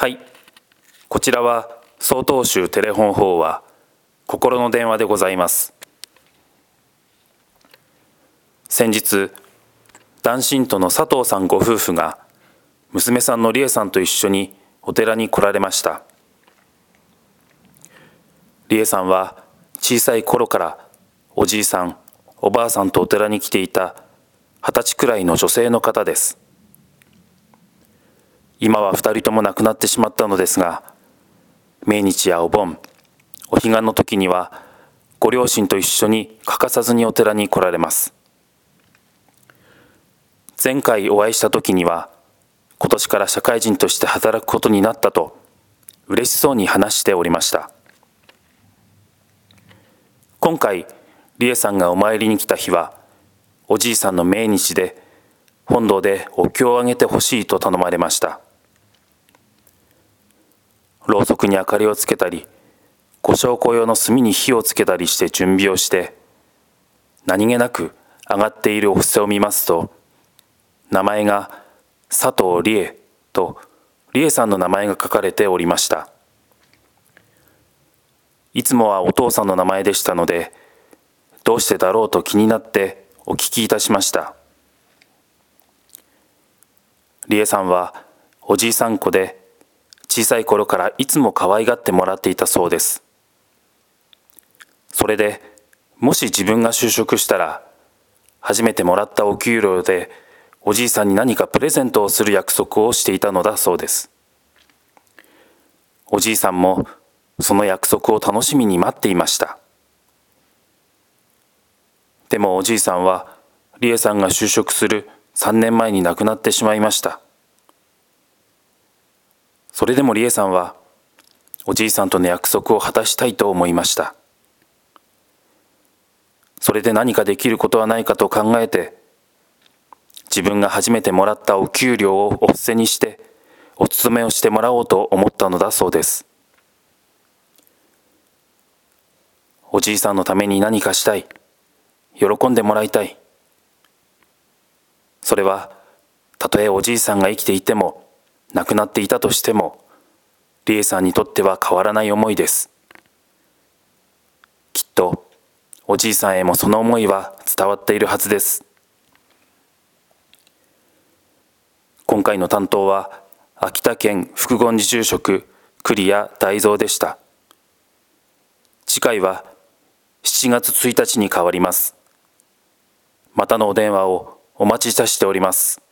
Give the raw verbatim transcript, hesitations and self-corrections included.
はい、こちらは曹洞宗テレフォン法話心の電話でございます。先日、男信徒の佐藤さんご夫婦が娘さんの理恵さんと一緒にお寺に来られました。理恵さんは小さい頃からおじいさん、おばあさんとお寺に来ていた二十歳くらいの女性の方です。今は二人とも亡くなってしまったのですが、命日やお盆、お彼岸の時にはご両親と一緒に欠かさずにお寺に来られます。前回お会いした時には、今年から社会人として働くことになったと嬉しそうに話しておりました。今回、理恵さんがお参りに来た日は、おじいさんの命日で、本堂でお経をあげてほしいと頼まれました。ろうそくに明かりをつけたり、ご焼香用の炭に火をつけたりして準備をして、何気なく上がっているお布施を見ますと、名前が佐藤理恵と理恵さんの名前が書かれておりました。いつもはお父さんの名前でしたので、どうしてだろうと気になってお聞きいたしました。理恵さんはおじいさん子で、小さい頃からいつも可愛がってもらっていたそうです。それで、もし自分が就職したら、初めてもらったお給料でおじいさんに何かプレゼントをする約束をしていたのだそうです。おじいさんもその約束を楽しみに待っていました。でもおじいさんは、理恵さんが就職するさんねんまえに亡くなってしまいました。それでも理恵さんは、おじいさんとの約束を果たしたいと思いました。それで何かできることはないかと考えて、自分が初めてもらったお給料をお布施にして、お勤めをしてもらおうと思ったのだそうです。おじいさんのために何かしたい、喜んでもらいたい。それは、たとえおじいさんが生きていても、亡くなっていたとしても、理恵さんにとっては変わらない思いです。きっと、おじいさんへもその思いは伝わっているはずです。今回の担当は、秋田県福厳寺住職、栗谷大蔵でした。次回はしちがつついたちに変わります。またのお電話をお待ちいたしております。